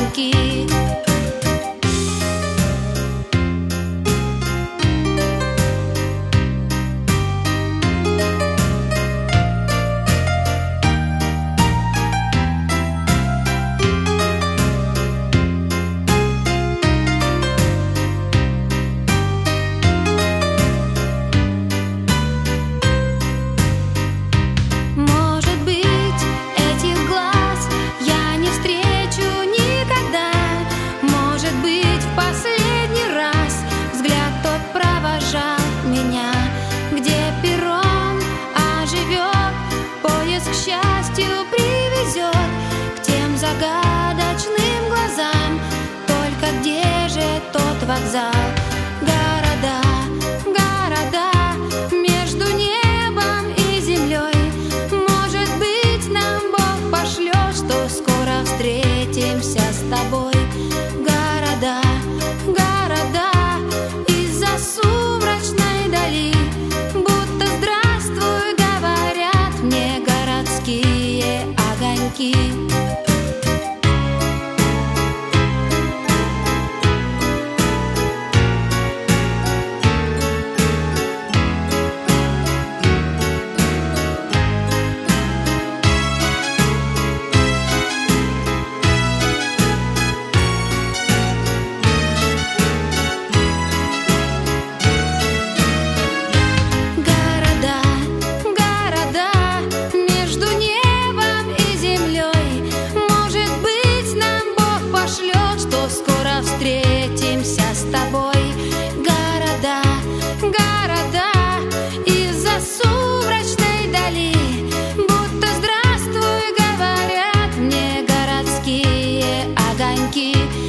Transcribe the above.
огоньки. К счастью привезет к тем загадочным глазам. Только где же тот вокзал? Города, города между небом и землей. Может быть, нам Бог пошлет, что скоро встретимся с тобой. Города, города из-за сумрачной дали, будто здравствуй говорят мне городские огоньки. Встретимся с тобой. Города, города из-за сумрачной дали, будто здравствуй говорят мне городские огоньки.